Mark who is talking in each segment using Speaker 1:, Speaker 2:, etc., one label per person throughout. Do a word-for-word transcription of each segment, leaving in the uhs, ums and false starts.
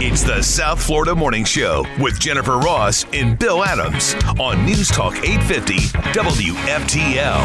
Speaker 1: It's the South Florida Morning Show with Jennifer Ross and Bill Adams on News Talk eight fifty W F T L.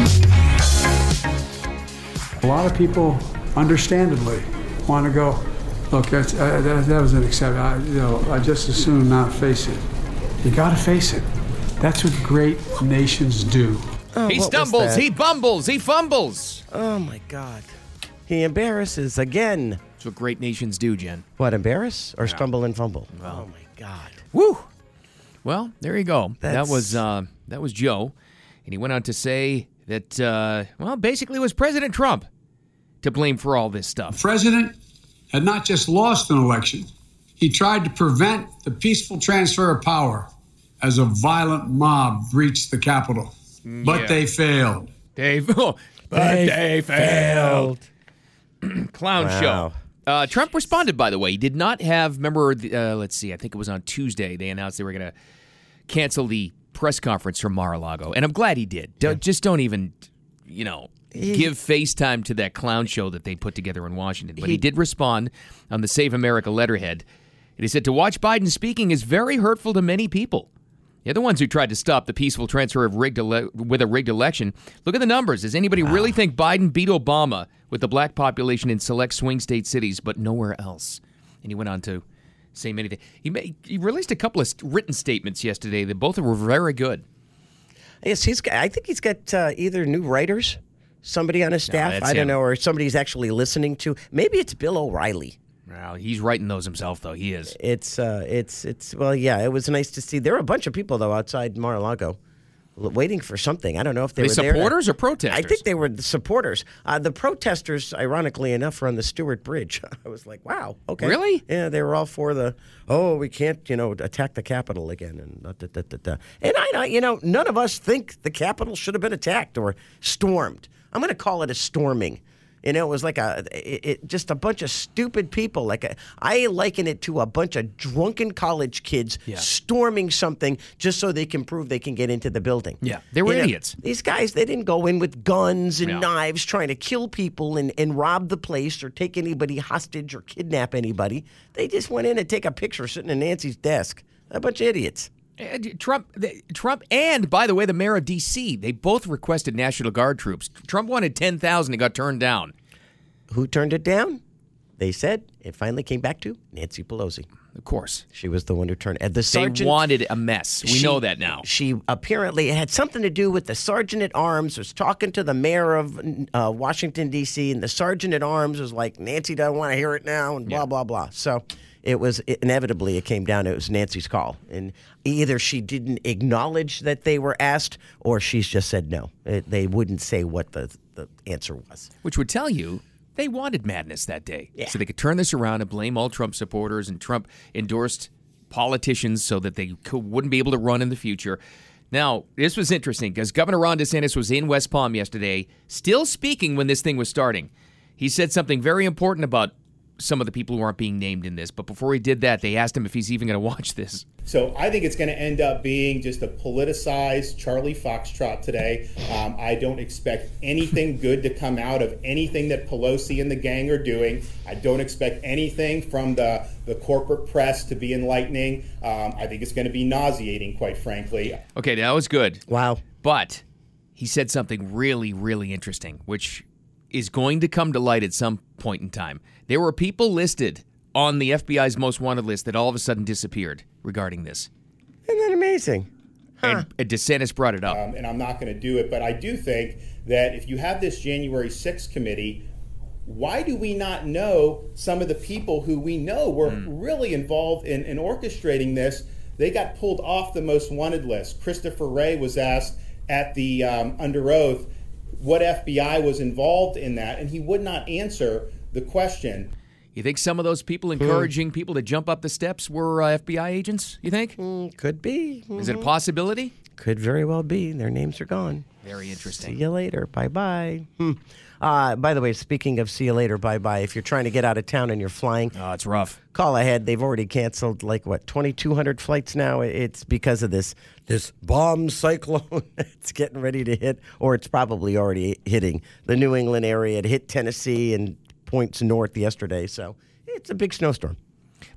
Speaker 2: A lot of people, understandably, want to go, look, that's, uh, that, that was unacceptable. I, you know, I just as soon not face it. You got to face it. That's what great nations do.
Speaker 3: Oh,
Speaker 4: he stumbles, he bumbles, he fumbles.
Speaker 3: Oh, my God. He embarrasses again.
Speaker 4: That's what great nations do, Jen.
Speaker 3: What, embarrass or
Speaker 4: Yeah.
Speaker 3: stumble and fumble?
Speaker 4: Well.
Speaker 3: Oh, my God.
Speaker 4: Woo! Well, there you go.
Speaker 3: That's-
Speaker 4: That was uh, that was Joe, and he went on to say that, uh, well, basically it was President Trump to blame for all this stuff.
Speaker 2: The president had not just lost an election, he tried to prevent the peaceful transfer of power as a violent mob reached the Capitol. But
Speaker 4: Yeah.
Speaker 2: they failed.
Speaker 4: They, oh, but
Speaker 3: They
Speaker 4: they failed. Clown
Speaker 3: Wow.
Speaker 4: show. Uh, Trump responded, by the way. He did not have, remember, the, uh, let's see, I think it was on Tuesday, they announced they were going to cancel the press conference from Mar-a-Lago. And I'm glad he did. Don't, just don't even, you know,
Speaker 3: He-
Speaker 4: give FaceTime to that clown show that they put together in Washington. But he,
Speaker 3: He-
Speaker 4: did respond on the Save America letterhead. And he said, to watch Biden speaking is very hurtful to many people. They're the ones who tried to stop the peaceful transfer of rigged ele- with a rigged election. Look at the numbers. Does anybody really think Biden beat Obama with the black population in select swing state cities, but nowhere else? And he went on to say many things. He, made, he released a couple of st- written statements yesterday that both were very good.
Speaker 3: Yes, he's got, I think he's got uh, either new writers, somebody on his staff,
Speaker 4: that's
Speaker 3: I don't
Speaker 4: him.
Speaker 3: know, or somebody he's actually listening to. Maybe it's Bill O'Reilly.
Speaker 4: Well, he's writing those himself, though. He is.
Speaker 3: It's, uh, it's, it's. Well, yeah, it was nice to see. There were a bunch of people though outside Mar-a-Lago, l- waiting for something. I don't know if they
Speaker 4: Are
Speaker 3: were
Speaker 4: they
Speaker 3: there to-
Speaker 4: supporters or protesters?
Speaker 3: I think they were the supporters. Uh, the protesters, ironically enough, were on the Stewart Bridge. I was like, wow, okay,
Speaker 4: Really?
Speaker 3: Yeah, they were all for the. Oh, we can't, you know, attack the Capitol again, and da, da, da, da, da. And I, know, you know, none of us think the Capitol should have been attacked or stormed. I'm going to call it a storming. You know, it was like a, it, it, just a bunch of stupid people. Like a, I liken it to a bunch of drunken college kids
Speaker 4: Yeah.
Speaker 3: storming something just so they can prove they can get into the building.
Speaker 4: Yeah, they were
Speaker 3: You know,
Speaker 4: idiots.
Speaker 3: these guys, they didn't go in with guns and
Speaker 4: Yeah.
Speaker 3: knives trying to kill people and, and rob the place or take anybody hostage or kidnap anybody. They just went in and take a picture sitting in Nancy's desk. A bunch of idiots.
Speaker 4: And Trump, the- Trump, and by the way, the mayor of D C, they both requested National Guard troops. Trump wanted ten thousand. It got turned down.
Speaker 3: Who turned it down? They said it finally came back to Nancy Pelosi.
Speaker 4: Of course.
Speaker 3: She was the one who turned it. The
Speaker 4: They
Speaker 3: sergeant
Speaker 4: wanted a mess. We
Speaker 3: she-
Speaker 4: know that now.
Speaker 3: She apparently it had something to do with the sergeant at arms was talking to the mayor of uh, Washington D C, and the sergeant at arms was like, Nancy doesn't want to hear it now, and blah
Speaker 4: Yeah.
Speaker 3: blah blah. So it was it, inevitably it came down to it was Nancy's call, and either she didn't acknowledge that they were asked, or she's just said no. It, they wouldn't say what the the answer was.
Speaker 4: Which would tell you they wanted madness that day.
Speaker 3: Yeah.
Speaker 4: So they could turn this around and blame all Trump supporters and Trump endorsed politicians so that they could, wouldn't be able to run in the future. Now, this was interesting because Governor Ron DeSantis was in West Palm yesterday, still speaking when this thing was starting. He said something very important about some of the people who aren't being named in this. But before he did that, they asked him if he's even going to watch this.
Speaker 5: So I think it's going to end up being just a politicized Charlie Foxtrot today. Um, I don't expect anything good to come out of anything that Pelosi and the gang are doing. I don't expect anything from the, the corporate press to be enlightening. Um, I think it's going to be nauseating, quite frankly.
Speaker 4: Okay, that was good.
Speaker 3: Wow.
Speaker 4: But he said something really, really interesting, which is going to come to light at some point in time. There were people listed on the F B I's most wanted list that all of a sudden disappeared regarding this.
Speaker 3: Isn't that amazing?
Speaker 4: And, and DeSantis brought it up.
Speaker 5: Um, and I'm not going to do it, but I do think that if you have this January sixth committee, why do we not know some of the people who we know were
Speaker 4: Mm.
Speaker 5: really involved in, in orchestrating this? They got pulled off the most wanted list. Christopher Wray was asked at the um, under oath what F B I was involved in that, and he would not answer the question.
Speaker 4: You think some of those people encouraging people to jump up the steps were uh, F B I agents, you think?
Speaker 3: Mm, could be.
Speaker 4: Is it a possibility?
Speaker 3: Could very well be. Their names are gone.
Speaker 4: Very
Speaker 3: See
Speaker 4: interesting.
Speaker 3: you later. Bye bye. Hmm. Uh, by the way, speaking of see you later, bye bye, if you're trying to get out of town and you're flying,
Speaker 4: Oh, it's rough.
Speaker 3: call ahead. They've already canceled like what twenty-two hundred flights now. It's because of this this bomb cyclone. It's getting ready to hit, or it's probably already hitting the New England area. It hit Tennessee and points north yesterday, so it's a big snowstorm.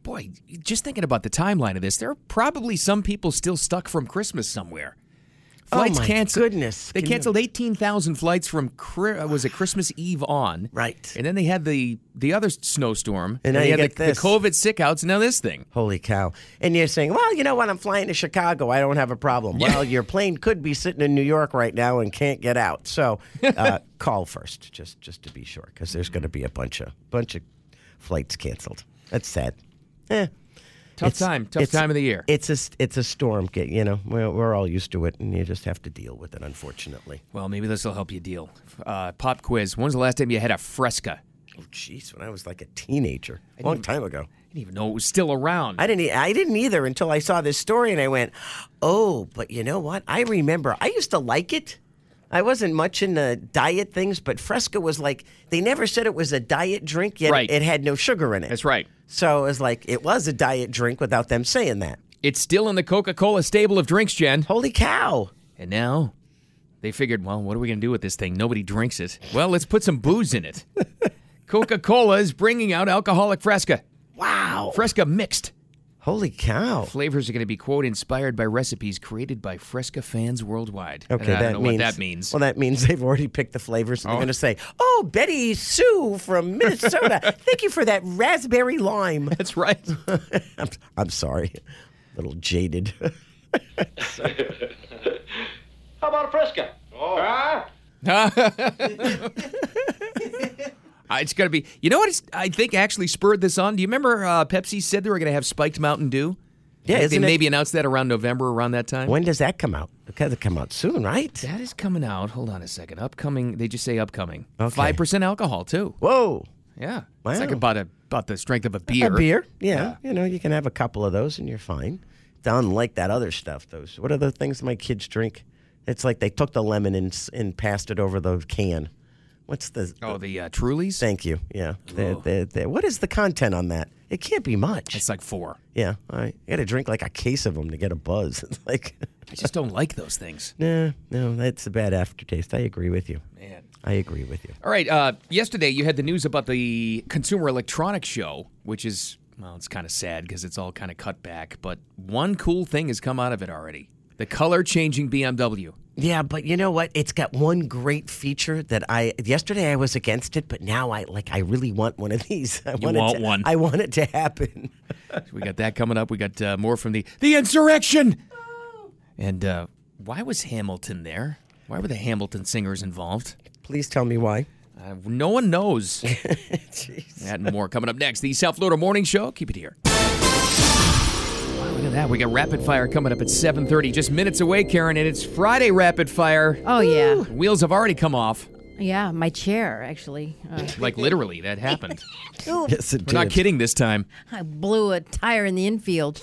Speaker 4: boy, just thinking about the timeline of this, there are probably some people still stuck from Christmas somewhere. Flights
Speaker 3: oh my
Speaker 4: canceled.
Speaker 3: goodness!
Speaker 4: They
Speaker 3: Can
Speaker 4: canceled
Speaker 3: you...
Speaker 4: eighteen thousand flights from uh, was it Christmas Eve on?
Speaker 3: Right.
Speaker 4: And then they had the the other snowstorm.
Speaker 3: And now
Speaker 4: they
Speaker 3: you
Speaker 4: had
Speaker 3: get
Speaker 4: the,
Speaker 3: this.
Speaker 4: the COVID sick outs. And now this thing.
Speaker 3: Holy cow! And you're saying, well, you know what? I'm flying to Chicago. I don't have a problem.
Speaker 4: Yeah.
Speaker 3: Well, your plane could be sitting in New York right now and can't get out. So uh, call first, just just to be sure, because there's going to be a bunch of bunch of flights canceled. That's sad. Eh.
Speaker 4: Tough
Speaker 3: It's-
Speaker 4: time. Tough
Speaker 3: it's-
Speaker 4: time of the year.
Speaker 3: It's a it's a storm. Get you know we're, we're all used to it, and you just have to deal with it. Unfortunately.
Speaker 4: Well, maybe this will help you deal. Uh, pop quiz. When was the last time you had a Fresca?
Speaker 3: Oh, jeez, when I was like a teenager, a long time ago.
Speaker 4: I didn't even know it was still around.
Speaker 3: I didn't. e- I didn't either until I saw this story, and I went, "Oh, but you know what? I remember. I used to like it. I wasn't much into diet things, but Fresca was like they never said it was a diet drink, yet
Speaker 4: Right.
Speaker 3: it had no sugar in it.
Speaker 4: That's right.
Speaker 3: So it was like it was a diet drink without them saying that.
Speaker 4: It's still in the Coca-Cola stable of drinks, Jen.
Speaker 3: Holy cow!
Speaker 4: And now they figured, well, what are we going to do with this thing? Nobody drinks it. Well, let's put some booze in it. Coca-Cola is bringing out alcoholic Fresca.
Speaker 3: Wow!
Speaker 4: Fresca mixed.
Speaker 3: Holy cow!
Speaker 4: Flavors are going to be, quote, inspired by recipes created by Fresca fans worldwide.
Speaker 3: Okay,
Speaker 4: And I
Speaker 3: that
Speaker 4: don't know
Speaker 3: means
Speaker 4: what that means.
Speaker 3: Well, that means they've already picked the flavors, and
Speaker 4: Oh.
Speaker 3: they're going to say, "Oh, Betty Sue from Minnesota, thank you for that raspberry lime."
Speaker 4: That's right.
Speaker 3: I'm, I'm sorry, a little jaded.
Speaker 6: How about a Fresca? Oh. Huh?
Speaker 4: Uh, it's going to be, you know what it's, I think actually spurred this on? Do you remember uh, Pepsi said they were going to have spiked Mountain Dew?
Speaker 3: Yeah,
Speaker 4: I think
Speaker 3: isn't
Speaker 4: they
Speaker 3: it-
Speaker 4: maybe announced that around November, around that time.
Speaker 3: When does that come out? It has to come out soon, right?
Speaker 4: That is coming out. Hold on a second. Upcoming. They just say upcoming.
Speaker 3: Okay.
Speaker 4: Five percent alcohol too.
Speaker 3: Whoa.
Speaker 4: Yeah.
Speaker 3: Wow.
Speaker 4: It's like about a about the strength of a beer.
Speaker 3: A beer, yeah. You know, you can have a couple of those and you're fine. It's unlike that other stuff. Those what are the things my kids drink? It's like they took the lemon and s- and passed it over the can. What's the?
Speaker 4: Oh, the uh, Trulies.
Speaker 3: Thank you. Yeah. They're,
Speaker 4: Oh.
Speaker 3: they're, they're, what is the content on that? It can't be much.
Speaker 4: It's like four.
Speaker 3: Yeah. I got to drink like a case of them to get a buzz. It's like,
Speaker 4: I just don't like those things.
Speaker 3: nah, no, that's a bad aftertaste. I agree with you.
Speaker 4: Man.
Speaker 3: I agree with you.
Speaker 4: All right. Uh, yesterday you had the news about the Consumer Electronics Show, which is, well, it's kind of sad because it's all kind of cut back. But one cool thing has come out of it already: the color-changing B M W.
Speaker 3: Yeah, but you know what? It's got one great feature that I yesterday I was against it, but now I like I really want one of these. I
Speaker 4: You
Speaker 3: want,
Speaker 4: want
Speaker 3: it to,
Speaker 4: one.
Speaker 3: I want it to happen.
Speaker 4: So we got that coming up. We got uh, more from the the insurrection. And uh, why was Hamilton there? Why were the Hamilton singers involved?
Speaker 3: Please tell me why.
Speaker 4: Uh, no one knows. That and more coming up next. The South Florida Morning Show. Keep it here. Wow, look at that. We got Rapid Fire coming up at seven thirty. Just minutes away, Karen, and it's Friday Rapid Fire.
Speaker 7: Oh, yeah.
Speaker 4: Wheels have already come off.
Speaker 7: Yeah, my chair, actually. Uh,
Speaker 4: Like, literally, that happened.
Speaker 3: Yes, it
Speaker 4: We're not
Speaker 3: did.
Speaker 4: kidding this time.
Speaker 7: I blew a tire in the infield.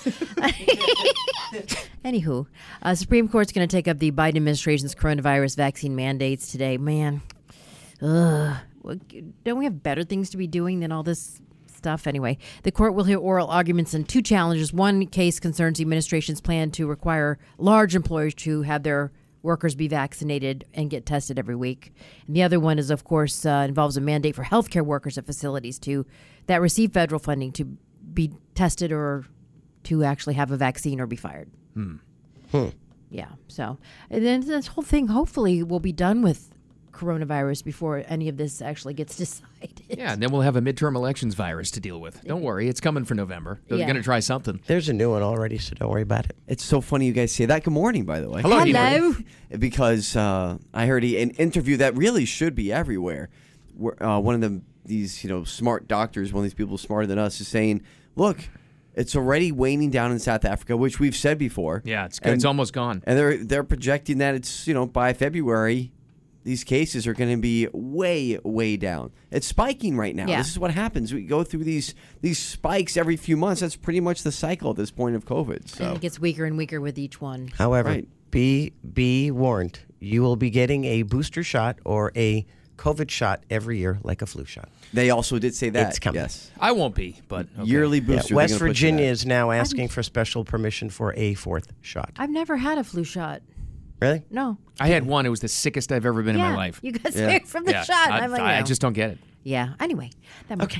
Speaker 7: Anywho, uh, Supreme Court's going to take up the Biden administration's coronavirus vaccine mandates today. Man, ugh. Well, don't we have better things to be doing than all this stuff? Anyway, the court will hear oral arguments on two challenges. One case concerns the administration's plan to require large employers to have their workers be vaccinated and get tested every week. And the other one is, of course, uh, involves a mandate for healthcare workers at facilities to that receive federal funding to be tested or to actually have a vaccine or be fired.
Speaker 4: Hmm.
Speaker 3: Hmm.
Speaker 7: Yeah. So and then this whole thing hopefully will be done with coronavirus before any of this actually gets decided.
Speaker 4: Yeah, and then we'll have a midterm elections virus to deal with. Don't worry, it's coming for November. They're
Speaker 7: Yeah.
Speaker 4: going to try something.
Speaker 3: There's a new one already, so don't worry about it.
Speaker 8: It's so funny you guys say that. Good morning, by the way.
Speaker 4: Hello, Dean.
Speaker 7: Hello.
Speaker 8: Because uh, I heard an interview that really should be everywhere. Where, uh, one of them, these you know smart doctors, one of these people smarter than us, is saying, "Look, it's already waning down in South Africa," which we've said before.
Speaker 4: Yeah, it's good. It's almost gone.
Speaker 8: And they're they're projecting that it's you know by February, these cases are going to be way way down. It's spiking right now.
Speaker 7: Yeah.
Speaker 8: This is what happens. We go through these these spikes every few months. That's pretty much the cycle at this point of COVID. So
Speaker 7: And it gets weaker and weaker with each one.
Speaker 3: However,
Speaker 8: Right.
Speaker 3: be be warned, you will be getting a booster shot or a COVID shot every year, like a flu shot.
Speaker 8: they also did say that.
Speaker 3: It's coming.
Speaker 8: Yes,
Speaker 4: I won't be, but okay.
Speaker 8: yearly
Speaker 3: Yeah,
Speaker 8: booster. they're
Speaker 3: West
Speaker 8: gonna push
Speaker 3: Virginia
Speaker 8: that.
Speaker 3: is now asking for special permission for a fourth shot.
Speaker 7: I've never had a flu shot.
Speaker 3: Really?
Speaker 7: No.
Speaker 4: I had one. It was the sickest I've ever been
Speaker 7: yeah,
Speaker 4: in my life.
Speaker 7: You got
Speaker 8: Yeah.
Speaker 7: sick from the
Speaker 4: yeah,
Speaker 7: shot.
Speaker 4: I,
Speaker 7: I'm like,
Speaker 4: I
Speaker 7: no.
Speaker 4: just don't get it.
Speaker 7: Yeah. Anyway, that more coming up.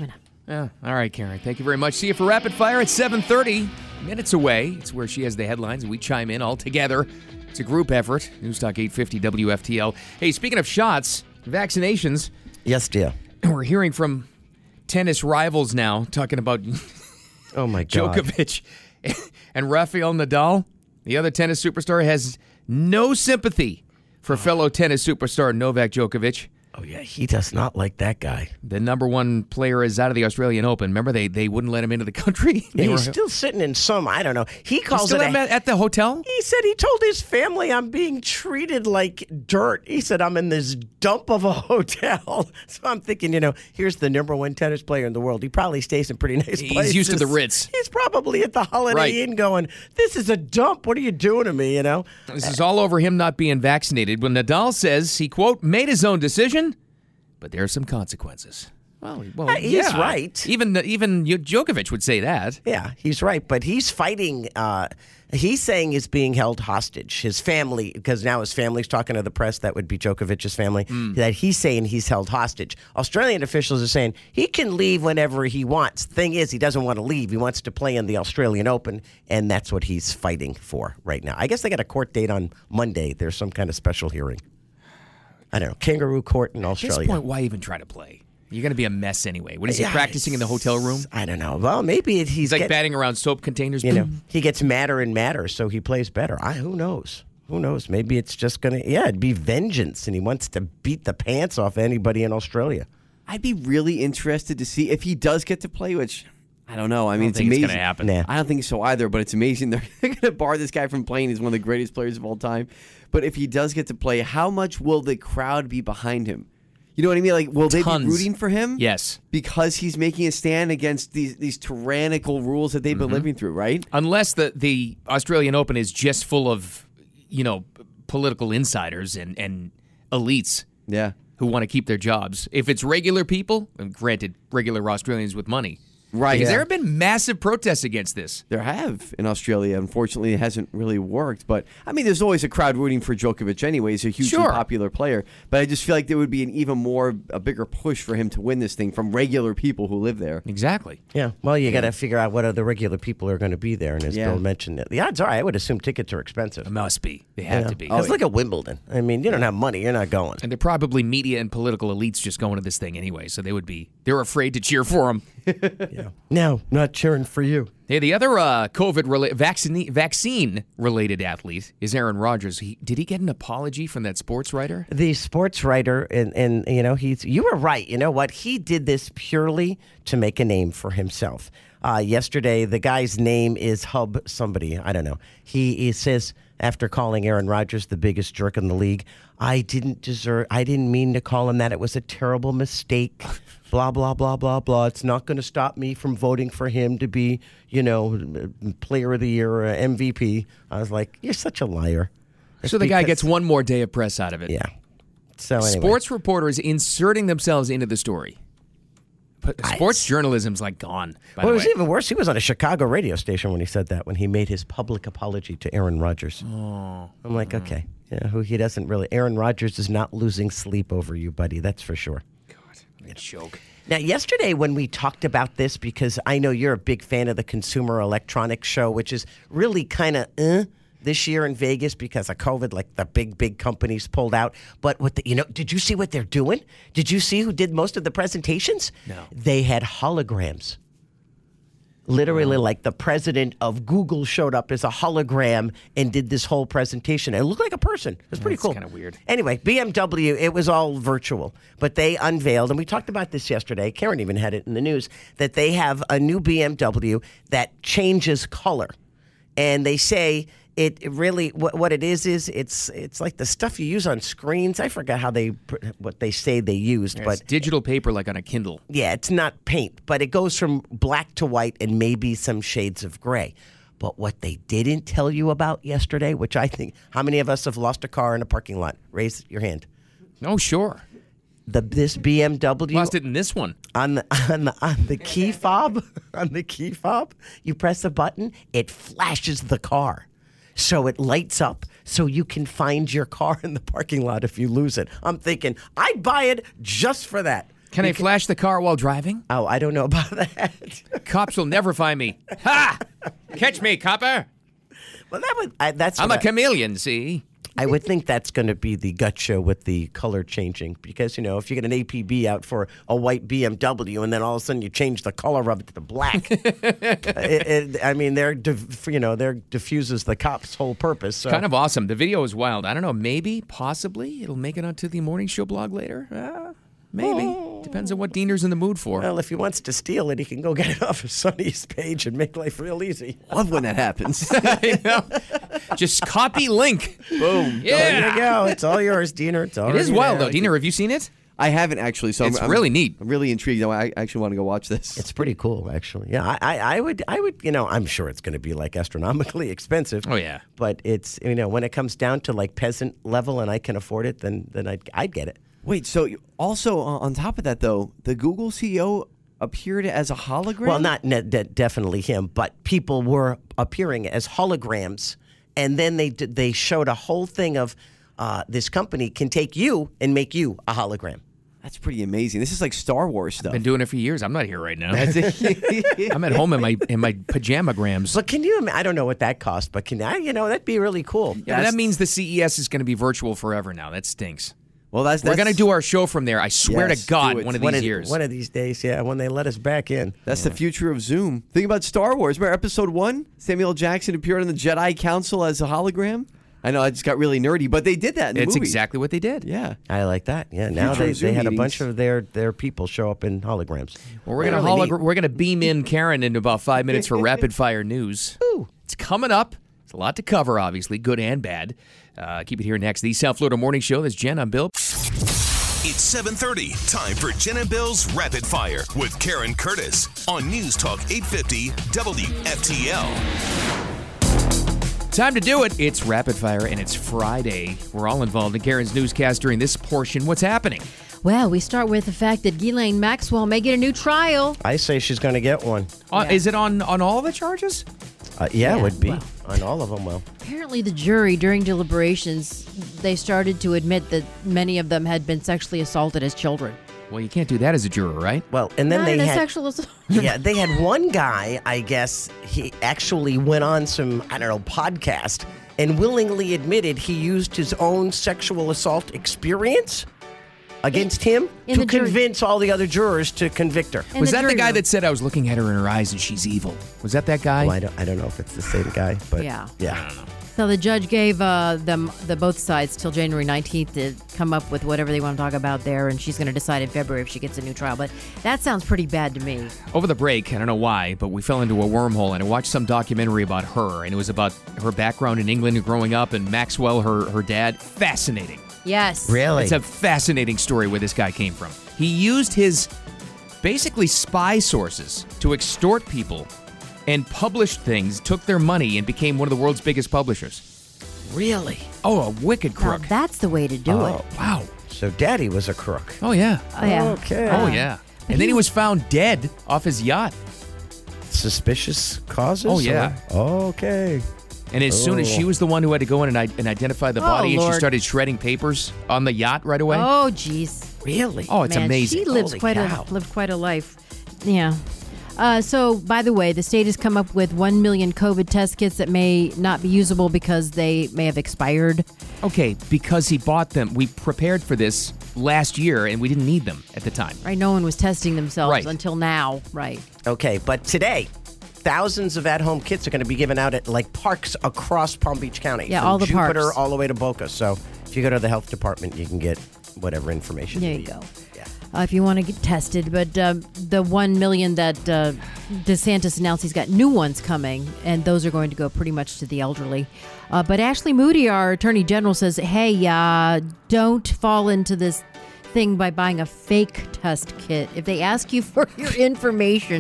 Speaker 4: Yeah. All right, Karen. Thank you very much. See you for Rapid Fire at seven thirty. Minutes away. It's where she has the headlines, and we chime in all together. It's a group effort. Newstalk eight fifty W F T L. Hey, speaking of shots, vaccinations.
Speaker 3: Yes, dear.
Speaker 4: We're hearing from tennis rivals now talking about
Speaker 3: Oh, my God.
Speaker 4: Djokovic and Rafael Nadal. The other tennis superstar has no sympathy for fellow tennis superstar Novak Djokovic.
Speaker 3: Oh, yeah, he does not like that guy.
Speaker 4: The number one player is out of the Australian Open. Remember, they they wouldn't let him into the country?
Speaker 3: Yeah,
Speaker 4: They
Speaker 3: he's
Speaker 4: were-
Speaker 3: still sitting in some, I don't know. He
Speaker 4: He's
Speaker 3: calls
Speaker 4: still
Speaker 3: it a,
Speaker 4: at, at the hotel?
Speaker 3: He said he told his family, I'm being treated like dirt. He said, I'm in this dump of a hotel. So I'm thinking, you know, here's the number one tennis player in the world. He probably stays in pretty nice
Speaker 4: He's
Speaker 3: places.
Speaker 4: used to the Ritz.
Speaker 3: He's probably at the Holiday
Speaker 4: Right.
Speaker 3: Inn going, this is a dump. What are you doing to me, you know?
Speaker 4: This is all over him not being vaccinated when Nadal says he, quote, made his own decision, but there are some consequences. Well, well
Speaker 3: Uh, he's
Speaker 4: yeah.
Speaker 3: right.
Speaker 4: Even even Djokovic would say that.
Speaker 3: Yeah, he's right. But he's fighting. Uh, he's saying he's being held hostage. His family, because now his family's talking to the press, that would be Djokovic's family, that he's saying he's held hostage. Australian officials are saying he can leave whenever he wants. Thing is, he doesn't want to leave. He wants to play in the Australian Open, and that's what he's fighting for right now. I guess they got a court date on Monday. There's some kind of special hearing. I don't know, kangaroo court in
Speaker 4: At
Speaker 3: Australia.
Speaker 4: this point, why even try to play? You're going to be a mess anyway. What is he
Speaker 3: Yeah,
Speaker 4: practicing in the hotel room?
Speaker 3: I don't know. Well, maybe it, he's
Speaker 4: He's like
Speaker 3: get-
Speaker 4: batting around soap containers.
Speaker 3: You know, he gets madder and madder, so he plays better. I who knows? Who knows? Maybe it's just gonna yeah, it'd be vengeance, and he wants to beat the pants off anybody in Australia.
Speaker 8: I'd be really interested to see if he does get to play, which I don't know. I mean,
Speaker 4: don't
Speaker 8: it's
Speaker 4: think it's
Speaker 8: amazing.
Speaker 4: gonna happen.
Speaker 3: Nah.
Speaker 8: I don't think so either, but it's amazing they're going to bar this guy from playing. He's one of the greatest players of all time. But if he does get to play, how much will the crowd be behind him? You know what I mean? Like, will they
Speaker 4: Tons.
Speaker 8: be rooting for him?
Speaker 4: Yes.
Speaker 8: Because he's making a stand against these these tyrannical rules that they've been living through, right?
Speaker 4: Unless the, the Australian Open is just full of, you know, political insiders and, and elites
Speaker 8: Yeah.
Speaker 4: who want to keep their jobs. If it's regular people, and granted, regular Australians with money.
Speaker 8: Right.
Speaker 4: Because
Speaker 8: Yeah.
Speaker 4: there have been massive protests against this.
Speaker 8: There have in Australia. Unfortunately, it hasn't really worked. But, I mean, there's always a crowd rooting for Djokovic anyway. He's a hugely
Speaker 4: Sure.
Speaker 8: popular player. But I just feel like there would be an even more, a bigger push for him to win this thing from regular people who live there.
Speaker 4: Exactly.
Speaker 3: Yeah. Well, you got to figure out what other regular people are going to be there, and as
Speaker 8: Yeah.
Speaker 3: Bill mentioned, the odds are I would assume tickets are expensive.
Speaker 4: It must be. They have to be.
Speaker 3: Because look at Wimbledon. I mean, you don't have money, you're not going.
Speaker 4: And they're probably media and political elites just going to this thing anyway, so they would be, they're afraid to cheer for him.
Speaker 3: Yeah. No, not cheering for you.
Speaker 4: Hey, the other uh, COVID rela- vaccine vaccine related athlete is Aaron Rodgers. He, did he get an apology from that sports writer?
Speaker 3: The sports writer, and, and you know, he's you were right. You know what? He did this purely to make a name for himself. Uh, yesterday, the guy's name is Hub somebody. I don't know. He, he says, after calling Aaron Rodgers the biggest jerk in the league, I didn't deserve, I didn't mean to call him that. It was a terrible mistake. Blah, blah, blah, blah, blah. It's not going to stop me from voting for him to be, you know, player of the year or M V P. I was like, you're such a liar.
Speaker 4: So the guy
Speaker 3: because-
Speaker 4: gets one more day of press out of it.
Speaker 3: Yeah. So anyway.
Speaker 4: Sports reporters inserting themselves into the story. But sports journalism's like gone, by
Speaker 3: Well, it
Speaker 4: the
Speaker 3: was
Speaker 4: way.
Speaker 3: even worse. He was on a Chicago radio station when he said that, when he made his public apology to Aaron Rodgers. Oh. I'm like, okay. Yeah, who he doesn't really. Aaron Rodgers is not losing sleep over you, buddy. That's for sure.
Speaker 4: God, a joke.
Speaker 3: Now, yesterday when we talked about this, because I know you're a big fan of the Consumer Electronics Show, which is really kind of uh, this year in Vegas because of COVID, like the big, big companies pulled out. But what the, you know, did you see what they're doing? Did you see who did most of the presentations?
Speaker 4: No.
Speaker 3: They had holograms. Literally, like the president of Google showed up as a hologram and did this whole presentation. It looked like a person. It was pretty
Speaker 4: That's
Speaker 3: cool.
Speaker 4: kinda weird.
Speaker 3: Anyway, B M W, it was all virtual, but they unveiled, and we talked about this yesterday, Karen even had it in the news, that they have a new B M W that changes color. And they say it it really, what, what it is, is it's it's like the stuff you use on screens. I forgot how they, what they say they used,
Speaker 4: It's
Speaker 3: but
Speaker 4: digital paper like on a Kindle.
Speaker 3: yeah, it's not paint, but it goes from black to white and maybe some shades of gray. But what they didn't tell you about yesterday, which I think, how many of us have lost a car in a parking lot? Raise your hand.
Speaker 4: Oh, sure.
Speaker 3: The this B M W
Speaker 4: Lost it in this one.
Speaker 3: on the on the on the key fob, on the key fob, you press a button, it flashes the car. So it lights up so you can find your car in the parking lot if you lose it. I'm thinking, I'd buy it just for that.
Speaker 4: Can I flash the car while driving?
Speaker 3: Oh, I don't know about that.
Speaker 4: Cops will never find me. Ha! Catch me, copper.
Speaker 3: Well, that would I, that's
Speaker 4: I'm
Speaker 3: what
Speaker 4: a
Speaker 3: I-
Speaker 4: chameleon, see?
Speaker 3: I would think that's going to be the gut show with the color changing because, you know, if you get an A P B out for a white B M W and then all of a sudden you change the color of it to black, it, it, I mean, they're, diff, you know, they're diffuses the cop's whole purpose. So.
Speaker 4: Kind of awesome. The video is wild. I don't know. Maybe, possibly, it'll make it onto the morning show blog later. Uh, maybe. Depends on what Diener's in the mood for.
Speaker 3: Well, if he wants to steal it, he can go get it off of Sonny's page and make life real easy.
Speaker 8: Love when that happens.
Speaker 4: You know? Just copy link. Boom. Yeah.
Speaker 3: There you go. It's all yours, Diener. It's all
Speaker 4: It is wild, though. Diener, have you seen it?
Speaker 8: I haven't actually, so
Speaker 4: It's
Speaker 8: I'm,
Speaker 4: really
Speaker 8: I'm,
Speaker 4: neat.
Speaker 8: I'm really intrigued. I actually want to go watch this.
Speaker 3: It's pretty cool, actually. Yeah, I, I, I would, I would, you know, I'm sure it's going to be like astronomically expensive.
Speaker 4: Oh, yeah.
Speaker 3: But it's, you know, when it comes down to like peasant level and I can afford it, then, then I'd, I'd get it.
Speaker 8: Wait, so you- also uh, on top of that, though, the Google C E O appeared as a hologram?
Speaker 3: Well, not ne- de- definitely him, but people were appearing as holograms, and then they did, they showed a whole thing of uh, this company can take you and make you a hologram.
Speaker 8: That's pretty amazing. This is like Star Wars stuff.
Speaker 4: Been doing it for years. I'm not here right now. I'm at home in my in my pajamagrams.
Speaker 3: But can you? ima- I don't know what that cost, but can I? You know, that'd be really cool.
Speaker 4: Yeah, but that means the C E S is going to be virtual forever now. That stinks.
Speaker 8: Well, that's,
Speaker 4: We're
Speaker 8: that's
Speaker 4: going to do our show from there. I swear
Speaker 8: Yes,
Speaker 4: to God,
Speaker 8: do it.
Speaker 4: one of
Speaker 3: one
Speaker 4: these
Speaker 3: of,
Speaker 4: years.
Speaker 3: One of these days, yeah, when they let us back in.
Speaker 8: That's the future of Zoom. Think about Star Wars. Remember episode one? Samuel L. Jackson appeared on the Jedi Council as a hologram. I know I just got really nerdy, but they did that in the
Speaker 4: It's
Speaker 8: movie.
Speaker 4: exactly what they did.
Speaker 8: Yeah.
Speaker 3: I like that. Yeah, now
Speaker 8: Future
Speaker 3: they,
Speaker 8: of Zoom
Speaker 3: they had a
Speaker 8: meetings.
Speaker 3: bunch of their, their people show up in holograms.
Speaker 4: Well, we're gonna
Speaker 3: Really
Speaker 4: holog-
Speaker 3: neat.
Speaker 4: we're gonna beam in Karen in about five minutes for rapid fire news. It's coming up. It's a lot to cover, obviously, good and bad. Uh, keep it here next. The South Florida Morning Show. That's Jen. I'm Bill.
Speaker 1: It's seven thirty. Time for Jen and Bill's Rapid Fire with Karen Curtis on News Talk eight fifty W F T L.
Speaker 4: Time to do it. It's rapid fire, and it's Friday. We're all involved in Karen's newscast during this portion. What's happening?
Speaker 7: Well, we start with the fact that Ghislaine Maxwell may get a new trial.
Speaker 3: I say she's going to get one.
Speaker 4: Uh,
Speaker 7: Yeah.
Speaker 4: Is it on on all the charges?
Speaker 3: Uh, yeah,
Speaker 7: Yeah,
Speaker 3: it would be
Speaker 7: well.
Speaker 3: on all of them. Well,
Speaker 7: Apparently, the jury, during deliberations, they started to admit that many of them had been sexually assaulted as children.
Speaker 4: Well, you can't do that as a juror, right?
Speaker 3: well, and then
Speaker 7: Not
Speaker 3: they
Speaker 7: in a
Speaker 3: had
Speaker 7: sexual assault.
Speaker 3: yeah, they had one guy. I guess he actually went on some I don't know podcast and willingly admitted he used his own sexual assault experience against him
Speaker 7: in
Speaker 3: to
Speaker 7: the jury-
Speaker 3: convince all the other jurors to convict her.
Speaker 7: In
Speaker 4: Was
Speaker 7: the
Speaker 4: that the
Speaker 7: jury
Speaker 4: guy
Speaker 7: room.
Speaker 4: that said I was looking at her in her eyes and she's evil? Was that that guy?
Speaker 3: Well, I don't, I don't know if it's the same guy, but
Speaker 7: Yeah.
Speaker 3: yeah.
Speaker 7: So the judge gave uh, them the both sides till January nineteenth to come up with whatever they want to talk about there, and she's going to decide in February if she gets a new trial. But that sounds pretty bad to me.
Speaker 4: Over the break, I don't know why, but we fell into a wormhole and I watched some documentary about her, and it was about her background in England and growing up, and Maxwell, her her dad. Fascinating.
Speaker 7: Yes.
Speaker 3: Really?
Speaker 4: It's a fascinating story where this guy came from. He used his basically spy sources to extort people and published things, took their money, and became one of the world's biggest publishers.
Speaker 3: Really?
Speaker 4: Oh, a wicked
Speaker 7: Now,
Speaker 4: crook.
Speaker 7: that's the way to do
Speaker 3: Oh,
Speaker 7: it.
Speaker 4: Wow.
Speaker 3: So Daddy was a crook.
Speaker 4: Oh, yeah.
Speaker 7: Oh, yeah.
Speaker 3: Okay.
Speaker 4: Oh,
Speaker 7: Uh,
Speaker 4: yeah.
Speaker 7: but
Speaker 4: And then he
Speaker 7: he-
Speaker 4: was found dead off his yacht.
Speaker 3: Suspicious causes?
Speaker 4: Oh, yeah.
Speaker 3: or- Okay.
Speaker 4: And as soon as
Speaker 3: Oh.
Speaker 4: she was the one who had to go in and, I- and identify the
Speaker 7: Oh,
Speaker 4: body, and she
Speaker 7: Lord.
Speaker 4: started shredding papers on the yacht right away.
Speaker 7: Oh, jeez.
Speaker 3: Really?
Speaker 4: Oh, it's
Speaker 7: Man,
Speaker 4: amazing.
Speaker 7: She lives
Speaker 3: Holy
Speaker 7: quite
Speaker 3: cow.
Speaker 7: a lived quite a life. Yeah. Uh, so, by the way, the state has come up with one million COVID test kits that may not be usable because they may have expired.
Speaker 4: Okay, because he bought them. We prepared for this last year, and we didn't need them at the time.
Speaker 7: Right? No one was testing themselves
Speaker 4: Right.
Speaker 7: until now. Right.
Speaker 3: Okay, but today, thousands of at-home kits are going to be given out at like parks across Palm Beach County.
Speaker 7: Yeah,
Speaker 3: from
Speaker 7: all the
Speaker 3: Jupiter
Speaker 7: parks.
Speaker 3: all the way to Boca. So if you go to the health department, you can get whatever information
Speaker 7: There
Speaker 3: you
Speaker 7: you
Speaker 3: need.
Speaker 7: go.
Speaker 3: Yeah.
Speaker 7: Uh, if you want to get tested, but um, the one million that uh, DeSantis announced, he's got new ones coming, and those are going to go pretty much to the elderly. Uh, but Ashley Moody, our Attorney General, says, "Hey, uh, don't fall into this thing by buying a fake test kit. If they ask you for your information,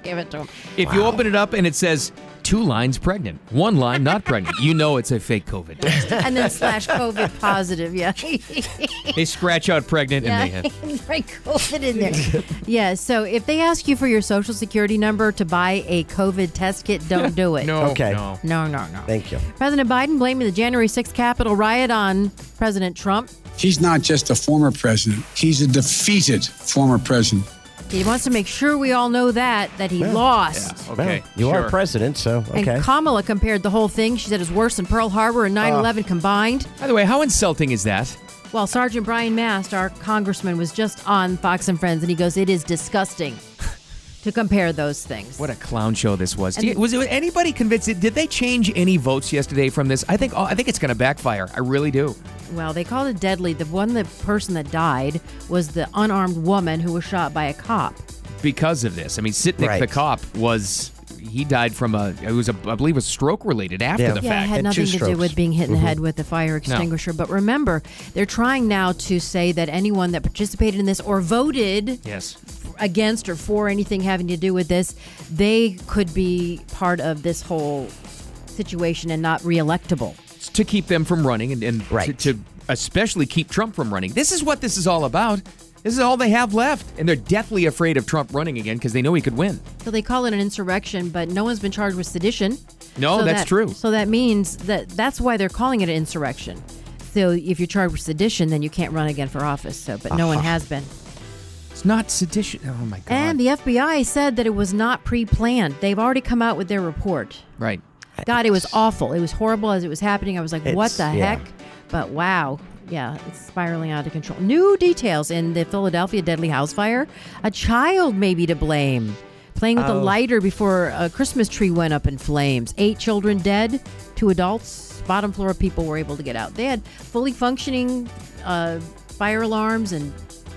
Speaker 7: Give it to him.
Speaker 4: If you open it up and it says two lines pregnant, one line not pregnant, you know it's a fake COVID test.
Speaker 7: And then slash COVID positive, yeah.
Speaker 4: They scratch out pregnant
Speaker 7: yeah,
Speaker 4: and they
Speaker 7: write COVID in there. Yeah, so if they ask you for your social security number to buy a COVID test kit, don't do it.
Speaker 4: no,
Speaker 3: Okay.
Speaker 4: no.
Speaker 7: No, no, no.
Speaker 3: Thank you.
Speaker 7: President Biden blaming the January sixth Capitol riot on President Trump.
Speaker 2: He's not just a former president. He's a defeated former president.
Speaker 7: He wants to make sure we all know that, that he lost.
Speaker 4: Okay,
Speaker 3: Well, you
Speaker 4: sure.
Speaker 3: are president, so okay.
Speaker 7: And Kamala compared the whole thing. She said it was worse than Pearl Harbor and nine eleven combined.
Speaker 4: By the way, how insulting is that?
Speaker 7: Well, Sergeant Brian Mast, our congressman, was just on Fox and Friends, and he goes, it is disgusting to compare those things.
Speaker 4: What a clown show this was.
Speaker 7: And-
Speaker 4: Do you- was it anybody convinced? Did they change any votes yesterday from this? I think. Oh, I think it's going to backfire. I really do.
Speaker 7: Well, they called it deadly. The one the person that died was the unarmed woman who was shot by a cop.
Speaker 4: Because of this, I mean, Sitnik
Speaker 3: Right.
Speaker 4: the cop was. He died from a. It was a. I believe, was stroke related after
Speaker 3: Yeah.
Speaker 4: the
Speaker 7: Yeah, it
Speaker 4: fact.
Speaker 7: had
Speaker 3: Had
Speaker 7: nothing
Speaker 3: two
Speaker 7: to do
Speaker 3: strokes.
Speaker 7: with being hit in the head with a fire extinguisher. But remember, they're trying now to say that anyone that participated in this or voted
Speaker 4: Yes.
Speaker 7: against or for anything having to do with this, they could be part of this whole situation and not reelectable.
Speaker 4: To keep them from running and, and
Speaker 3: Right.
Speaker 4: to, to especially keep Trump from running. This is what this is all about. This is all they have left. And they're deathly afraid of Trump running again because they know he could win.
Speaker 7: So they call it an insurrection, but no one's been charged with sedition.
Speaker 4: No,
Speaker 7: So
Speaker 4: that's
Speaker 7: that-
Speaker 4: true.
Speaker 7: So that means that that's why they're calling it an insurrection. So if you're charged with sedition, then you can't run again for office. So, but no one has been.
Speaker 4: It's not sedition. Oh, my God.
Speaker 7: And the F B I said that it was not pre-planned. They've already come out with their report.
Speaker 4: right.
Speaker 7: God, it was awful. It was horrible as it was happening. I was like, what
Speaker 3: It's-
Speaker 7: the
Speaker 3: yeah.
Speaker 7: heck? But wow. Yeah, it's spiraling out of control. New details in the Philadelphia deadly house fire. A child may be to blame. Playing with a
Speaker 3: Oh.
Speaker 7: lighter before a Christmas tree went up in flames. Eight children dead, two adults. Bottom floor people were able to get out. They had fully functioning uh, fire alarms and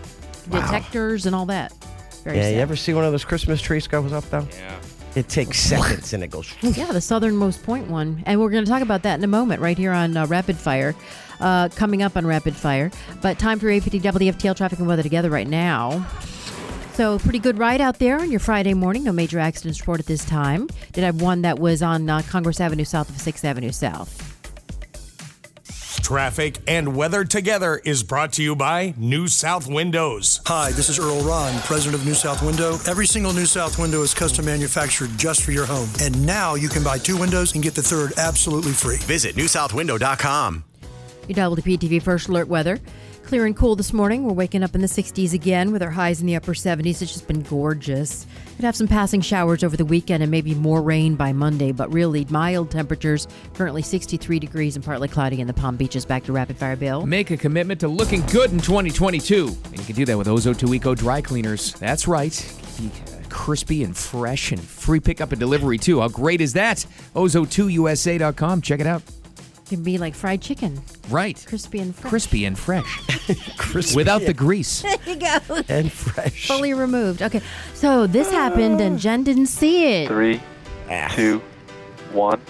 Speaker 7: detectors and all that. Very
Speaker 3: Yeah,
Speaker 7: sad.
Speaker 3: you ever see one of those Christmas trees goes up though?
Speaker 4: Yeah.
Speaker 3: It takes seconds and it goes.
Speaker 7: Yeah, the southernmost point one. And we're going to talk about that in a moment right here on uh, Rapid Fire, uh, coming up on Rapid Fire. But time for A P D W F T L traffic and weather together right now. So pretty good ride out there on your Friday morning. No major accidents reported this time. Did have one that was on uh, Congress Avenue south of sixth Avenue South.
Speaker 9: Traffic and weather together is brought to you by New South Windows.
Speaker 10: Hi, this is Earl Ron, president of New South Window. Every single New South window is custom manufactured just for your home. And now you can buy two windows and get the third absolutely free.
Speaker 9: Visit new south window dot com.
Speaker 7: Your W P T V First Alert weather. Clear and cool this morning. We're waking up in the sixties again with our highs in the upper seventies. It's just been gorgeous. Could have some passing showers over the weekend and maybe more rain by Monday, but really mild temperatures. Currently sixty-three degrees and partly cloudy in the Palm Beaches. Back to Rapid Fire Bill.
Speaker 4: Make a commitment to looking good in twenty twenty-two. And you can do that with Ozo two Eco Dry Cleaners. That's right. Keep you, uh, crispy and fresh and free pickup and delivery, too. How great is that? Ozo two U S A dot com. Check it out.
Speaker 7: It can be like fried chicken.
Speaker 4: Right.
Speaker 7: Crispy and fresh.
Speaker 4: Crispy and fresh.
Speaker 3: Crispy
Speaker 4: Without the grease.
Speaker 7: There you go.
Speaker 3: and fresh.
Speaker 7: Fully removed. Okay, so this happened and Jen didn't see it.
Speaker 11: Three,
Speaker 3: Ah.
Speaker 11: two, one.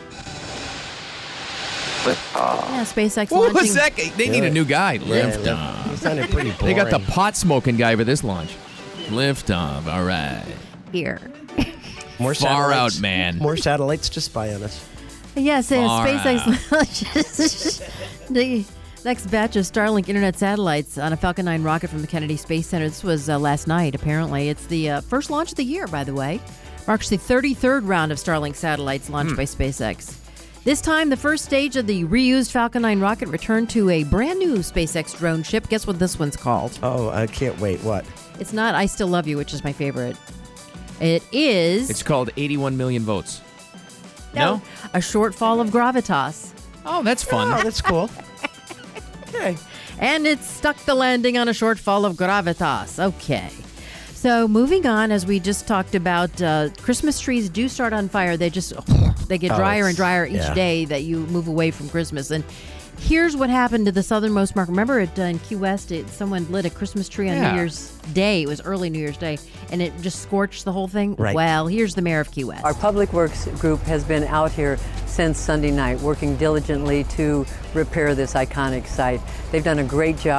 Speaker 11: Lift off.
Speaker 7: Yeah, SpaceX
Speaker 4: What
Speaker 7: launching.
Speaker 4: was that? They need a new guy. Lift
Speaker 3: Yeah,
Speaker 4: off.
Speaker 3: It sounded pretty
Speaker 4: They
Speaker 3: boring.
Speaker 4: got the pot smoking guy for this launch. Lift off. All right.
Speaker 7: Here.
Speaker 3: more
Speaker 4: Far
Speaker 3: satellites-
Speaker 4: out, man.
Speaker 3: More satellites to spy on us.
Speaker 7: Yes, and
Speaker 4: Far
Speaker 7: SpaceX launches the next batch of Starlink internet satellites on a Falcon nine rocket from the Kennedy Space Center. This was uh, last night, apparently. It's the uh, first launch of the year, by the way. Marks the thirty-third round of Starlink satellites launched by SpaceX. This time, the first stage of the reused Falcon nine rocket returned to a brand new SpaceX drone ship. Guess what this one's called?
Speaker 3: Oh, I can't wait. What?
Speaker 7: It's not I Still Love You, which is my favorite. It is...
Speaker 4: It's called eighty-one million votes. No?
Speaker 7: A Shortfall of Gravitas.
Speaker 4: Oh, that's fun.
Speaker 3: Oh, that's cool. Okay.
Speaker 7: And it stuck the landing on a shortfall of gravitas. Okay. So moving on, as we just talked about, uh, Christmas trees do start on fire. They just, they get
Speaker 3: Oh,
Speaker 7: drier
Speaker 3: it's-
Speaker 7: and drier each
Speaker 3: yeah.
Speaker 7: day that you move away from Christmas. And here's what happened to the southernmost mark. Remember it, uh, in Key West, it, someone lit a Christmas tree on
Speaker 4: Yeah.
Speaker 7: New Year's Day. It was early New Year's Day. And it just scorched the whole thing.
Speaker 3: Right.
Speaker 7: Well, here's the mayor of Key West.
Speaker 12: Our Public Works group has been out here since Sunday night, working diligently to repair this iconic site. They've done a great job.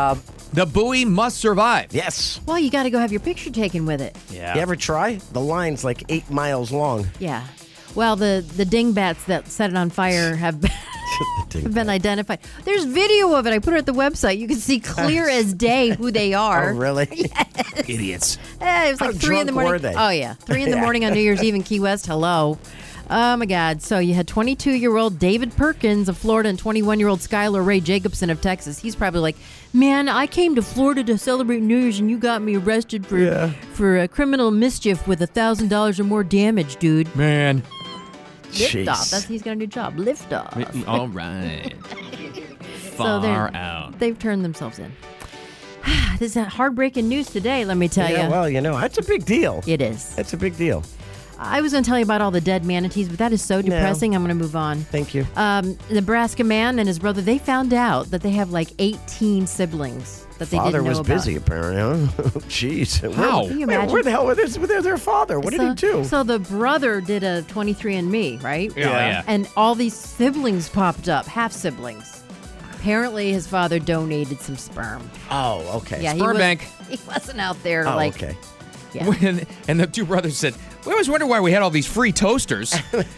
Speaker 4: The buoy must survive.
Speaker 3: Yes.
Speaker 7: Well, you got to go have your picture taken with it.
Speaker 4: Yeah.
Speaker 3: You ever try? The line's like eight miles long.
Speaker 7: Yeah. Well, the, the dingbats that set it on fire have been, have been identified. There's video of it. I put it at the website. You can see clear as day who they are.
Speaker 3: Oh, really?
Speaker 7: Yes.
Speaker 4: Idiots.
Speaker 7: Eh, it was like
Speaker 3: How
Speaker 7: three in the
Speaker 3: drunk
Speaker 7: morning.
Speaker 3: were they?
Speaker 7: Oh, yeah. Three in the
Speaker 3: Yeah.
Speaker 7: morning on New Year's Eve in Key West. Hello. Oh, my God. So you had twenty-two-year-old David Perkins of Florida and twenty-one-year-old Skylar Ray Jacobson of Texas. He's probably like, man, I came to Florida to celebrate New Year's and you got me arrested for,
Speaker 3: Yeah.
Speaker 7: for uh, criminal mischief with one thousand dollars or more damage, dude.
Speaker 4: Man.
Speaker 7: Lift off.
Speaker 3: Jeez.
Speaker 7: That's he's got a new job. Lift off.
Speaker 4: All right.
Speaker 7: So
Speaker 4: Far
Speaker 7: they're-
Speaker 4: out.
Speaker 7: They've turned themselves in. This is heartbreaking news today, let me tell
Speaker 3: Yeah,
Speaker 7: you.
Speaker 3: well, you know, that's a big deal.
Speaker 7: It is.
Speaker 3: That's a big deal.
Speaker 7: I was going to tell you about all the dead manatees, but that is so depressing. I'm going to move on.
Speaker 3: Thank you.
Speaker 7: Um, Nebraska man and his brother, they found out that they have like eighteen siblings that they
Speaker 3: Father
Speaker 7: didn't know
Speaker 3: was
Speaker 7: about.
Speaker 3: busy, apparently. Huh? Jeez.
Speaker 4: How?
Speaker 3: Where,
Speaker 7: Can you
Speaker 3: where,
Speaker 7: imagine?
Speaker 3: where the hell was this, was their father? What
Speaker 7: so,
Speaker 3: did he do?
Speaker 7: So the brother did a twenty-three and me, right?
Speaker 4: Yeah, yeah.
Speaker 7: And all these siblings popped up, half siblings. Apparently, his father donated some sperm.
Speaker 3: Oh, okay.
Speaker 7: Yeah, he
Speaker 4: Sperm
Speaker 7: was,
Speaker 4: bank.
Speaker 7: He wasn't out there
Speaker 3: Oh,
Speaker 7: like.
Speaker 3: okay.
Speaker 7: Yeah.
Speaker 4: When, and the two brothers said, we always wonder why we had all these free toasters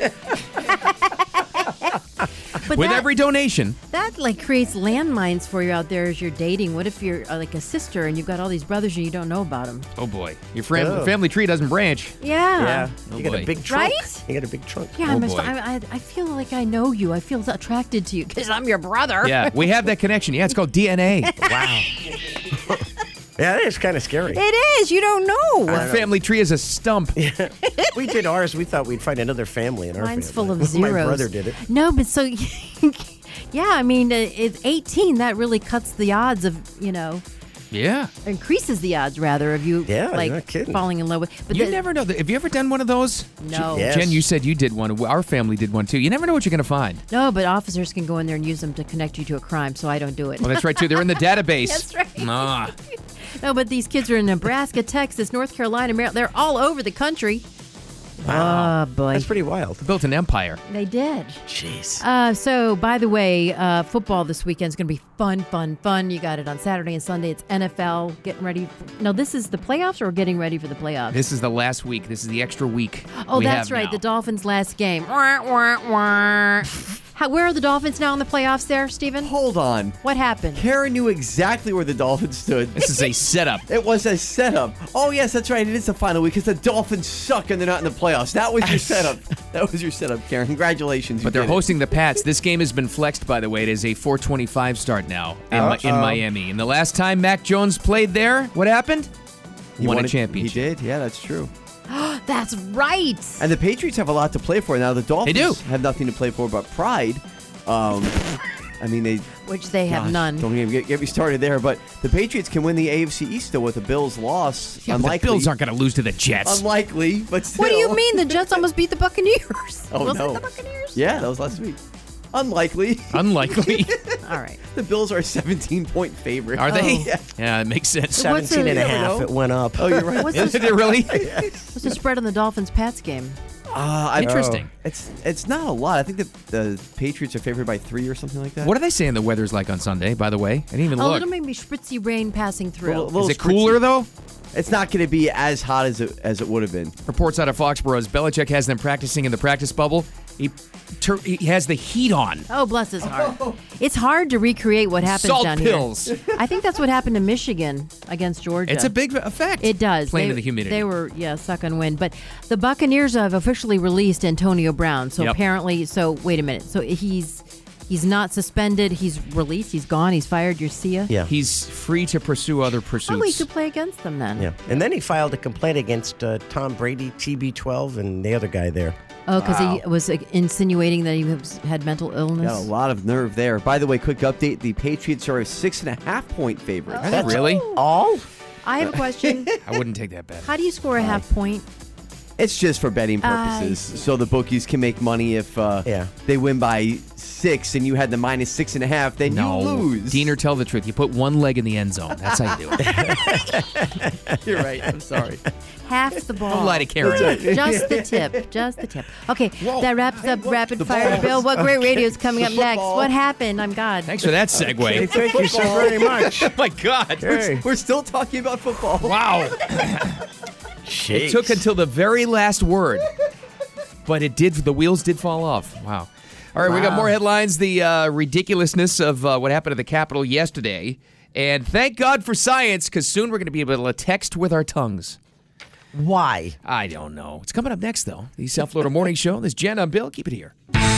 Speaker 7: But
Speaker 4: with
Speaker 7: that,
Speaker 4: every donation.
Speaker 7: that like creates landmines for you out there as you're dating. What if you're uh, like a sister and you've got all these brothers and you don't know about them?
Speaker 4: Oh, boy. Your fam-
Speaker 3: Oh.
Speaker 4: family tree doesn't branch.
Speaker 7: Yeah.
Speaker 3: Yeah.
Speaker 4: Oh,
Speaker 3: you got
Speaker 4: boy.
Speaker 3: a big trunk.
Speaker 7: Right?
Speaker 3: You got a big trunk.
Speaker 7: Yeah,
Speaker 4: Oh,
Speaker 7: I'm a-
Speaker 4: boy.
Speaker 7: I, I, I feel like I know you. I feel attracted to you because I'm your brother.
Speaker 4: Yeah, we have that connection. Yeah, it's called D N A.
Speaker 3: Wow. Yeah, that is kind of scary.
Speaker 7: It is. You don't know.
Speaker 4: Our family tree is a stump.
Speaker 3: We did ours. We thought we'd find another family in our
Speaker 7: Mine's
Speaker 3: family.
Speaker 7: full of zeros.
Speaker 3: My brother did it.
Speaker 7: No, but so, yeah, I mean, uh, it's eighteen. That really cuts the odds of, you know,
Speaker 4: Yeah.
Speaker 7: increases the odds rather of you
Speaker 3: Yeah,
Speaker 7: like
Speaker 3: you're not kidding.
Speaker 7: falling in love with. But
Speaker 4: You
Speaker 7: the-
Speaker 4: never know. Have you ever done one of those?
Speaker 7: No.
Speaker 3: Yes.
Speaker 4: Jen, you said you did one. Our family did one too. You never know what you're going to find.
Speaker 7: No, but officers can go in there and use them to connect you to a crime, so I don't do it.
Speaker 4: Well, that's right too. They're in the database.
Speaker 7: That's right.
Speaker 4: Ah.
Speaker 7: No, but these kids are in Nebraska, Texas, North Carolina, Maryland. They're all over the country.
Speaker 3: Wow.
Speaker 7: Oh, boy.
Speaker 3: That's pretty wild.
Speaker 4: Built an empire.
Speaker 7: They did.
Speaker 3: Jeez.
Speaker 7: Uh, so, by the way, uh, football this weekend is going to be fun, fun, fun. You got it on Saturday and Sunday. It's N F L getting ready. For, no, this is the playoffs or getting ready for the playoffs?
Speaker 4: This is the last week. This is the extra week.
Speaker 7: oh,
Speaker 4: we
Speaker 7: that's
Speaker 4: have
Speaker 7: right.
Speaker 4: now.
Speaker 7: The Dolphins' last game. Wah, wah, wah. How, where are the Dolphins now in the playoffs there, Steven?
Speaker 8: Hold on.
Speaker 7: What happened?
Speaker 8: Karen knew exactly where the Dolphins stood.
Speaker 4: This is a setup.
Speaker 8: It was a setup. Oh, yes, that's right. It is the final week because the Dolphins suck and they're not in the playoffs. That was your setup. That was your setup, Karen. Congratulations. you
Speaker 4: But they're
Speaker 8: did it.
Speaker 4: hosting the Pats. This game has been flexed, by the way. It is a four twenty-five start now in, Mi- in Miami. And the last time Mac Jones played there, what happened?
Speaker 8: He
Speaker 4: won a
Speaker 8: He
Speaker 4: championship.
Speaker 8: did. Yeah, that's true.
Speaker 7: That's right.
Speaker 8: And the Patriots have a lot to play for. Now, the Dolphins
Speaker 4: do.
Speaker 8: have nothing to play for but pride. Um, I mean, they...
Speaker 7: Which they have
Speaker 8: Gosh,
Speaker 7: none.
Speaker 8: Don't even get, get me started there. But the Patriots can win the A F C East still with the Bills' loss.
Speaker 4: Yeah, but the
Speaker 8: Unlikely.
Speaker 4: Bills aren't going to lose to the Jets.
Speaker 8: Unlikely, but still.
Speaker 7: What do you mean? The Jets almost beat the Buccaneers.
Speaker 8: Oh,
Speaker 7: Was
Speaker 8: no.
Speaker 7: it the Buccaneers?
Speaker 8: Yeah, that was last week. Unlikely.
Speaker 4: Unlikely.
Speaker 7: All right.
Speaker 8: The Bills are a seventeen-point favorite.
Speaker 4: Are they?
Speaker 8: Yeah.
Speaker 4: Yeah, it makes sense.
Speaker 7: What's
Speaker 3: seventeen and a
Speaker 7: the-
Speaker 8: You never
Speaker 3: half.
Speaker 8: know.
Speaker 3: It went up.
Speaker 8: Oh, you're right.
Speaker 7: What's
Speaker 4: Is
Speaker 7: the,
Speaker 4: it really?
Speaker 7: what's the spread on the Dolphins-Pats game?
Speaker 8: Uh, I-
Speaker 4: Interesting.
Speaker 8: It's it's not a lot. I think that the Patriots are favored by three or something like that.
Speaker 4: What are they saying the weather's like on Sunday, by the way? I didn't even
Speaker 7: A
Speaker 4: look.
Speaker 7: little maybe spritzy rain passing through.
Speaker 8: Little- little
Speaker 4: Is it
Speaker 8: spritzy.
Speaker 4: cooler, though?
Speaker 8: It's not going to be as hot as it as it would have been.
Speaker 4: Reports out of Foxborough as Belichick has them practicing in the practice bubble. He, tur- he has the heat on.
Speaker 7: Oh, bless his heart. It's hard to recreate what happens
Speaker 4: Salt
Speaker 7: down
Speaker 4: pills.
Speaker 7: here. I think that's what happened to Michigan against Georgia.
Speaker 4: It's a big effect.
Speaker 7: It does.
Speaker 4: Playing
Speaker 7: they,
Speaker 4: in the humidity.
Speaker 7: They were, yeah, sucking wind. But the Buccaneers have officially released Antonio Brown. So
Speaker 4: Yep.
Speaker 7: apparently, so wait a minute. So he's he's not suspended. He's released. He's gone. He's fired. You see ya?
Speaker 3: Yeah.
Speaker 4: He's free to pursue other pursuits.
Speaker 7: Oh, he could play against them then.
Speaker 3: Yeah. And then he filed a complaint against uh, Tom Brady, T B twelve, and the other guy there.
Speaker 7: Oh, because he was uh, insinuating that he was, had mental illness.
Speaker 8: Got a lot of nerve there. By the way, quick update: the Patriots are a six and a half point favorite.
Speaker 4: Are they really?
Speaker 3: All?
Speaker 7: I have a question.
Speaker 4: I wouldn't take that bet.
Speaker 7: How do you score a half point?
Speaker 8: It's just for betting purposes, so the bookies can make money if uh,
Speaker 3: Yeah.
Speaker 8: they win by six and you had the minus six and a half, then
Speaker 4: No,
Speaker 8: you lose.
Speaker 4: Diener, tell the truth. You put one leg in the end zone. That's how you do it.
Speaker 8: You're right. I'm sorry.
Speaker 7: Half the ball.
Speaker 4: Don't lie to Karen.
Speaker 7: Just the tip. Just the tip. Okay, that wraps up Rapid Fire. Bill, what great radio is coming up next? What happened? I'm God.
Speaker 4: Thanks for that segue.
Speaker 3: Hey, thank you so very much.
Speaker 4: Oh, my God.
Speaker 3: Hey.
Speaker 8: We're still talking about football.
Speaker 4: Wow.
Speaker 3: Jeez.
Speaker 4: It took until the very last word, but it did. The wheels did fall off. Wow. All right, we got more headlines. The uh, ridiculousness of uh, what happened at the Capitol yesterday. And thank God for science, because soon we're going to be able to text with our tongues.
Speaker 3: Why?
Speaker 4: I don't know. It's coming up next, though. The South Florida Morning Show. This is Jen. I'm Bill. Keep it here.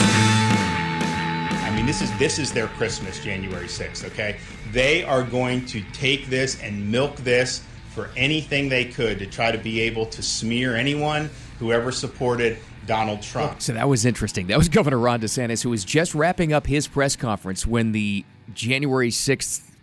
Speaker 5: I mean, this is this is their Christmas, January sixth, okay? They are going to take this and milk this for anything they could to try to be able to smear anyone who ever supported Donald Trump.
Speaker 4: So that was interesting. That was Governor Ron DeSantis, who was just wrapping up his press conference when the January sixth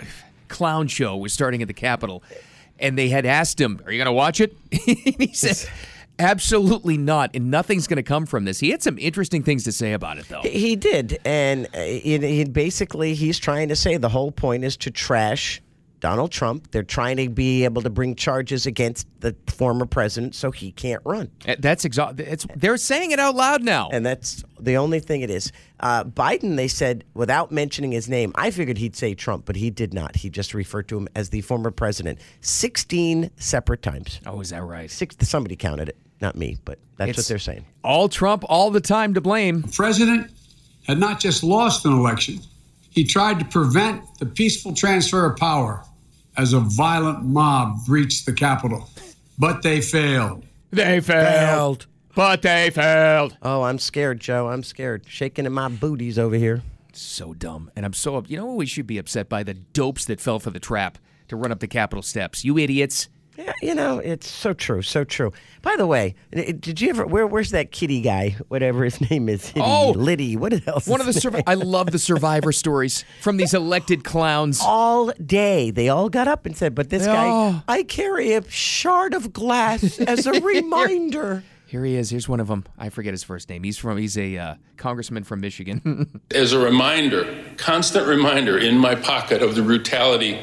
Speaker 4: clown show was starting at the Capitol. And they had asked him, are you going to watch it? He said, absolutely not. And nothing's going to come from this. He had some interesting things to say about it, though.
Speaker 3: He did. And uh, he, he basically, he's trying to say the whole point is to trash Donald Trump. They're trying to be able to bring charges against the former president so he can't run.
Speaker 4: That's exactly. It's they're saying it out loud now.
Speaker 3: And that's the only thing it is. Uh, Biden, they said, without mentioning his name, I figured he'd say Trump, but he did not. He just referred to him as the former president sixteen separate times.
Speaker 4: Oh, is that right?
Speaker 3: Six, somebody counted it. Not me, but that's
Speaker 4: It's
Speaker 3: what they're saying.
Speaker 4: All Trump, all the time to blame.
Speaker 2: The president had not just lost an election, he tried to prevent the peaceful transfer of power as a violent mob reached the Capitol. But they failed.
Speaker 4: They failed. But they failed.
Speaker 3: Oh, I'm scared, Joe. I'm scared. Shaking in my booties over here.
Speaker 4: So dumb. And I'm so, you know what we should be upset by? The dopes that fell for the trap to run up the Capitol steps. You idiots.
Speaker 3: Yeah, you know, it's so true, so true. By the way, did you ever, where, where's that kitty guy, whatever his name is? Hitty,
Speaker 4: oh,
Speaker 3: Liddy, what else?
Speaker 4: One of the, survi- I love the Survivor stories from these elected clowns.
Speaker 3: All day, they all got up and said, but this
Speaker 4: Oh.
Speaker 3: guy, I carry a shard of glass as a reminder.
Speaker 4: Here he is. Here's one of them. I forget his first name. He's from. He's a uh, congressman from Michigan.
Speaker 13: As a reminder, constant reminder in my pocket of the brutality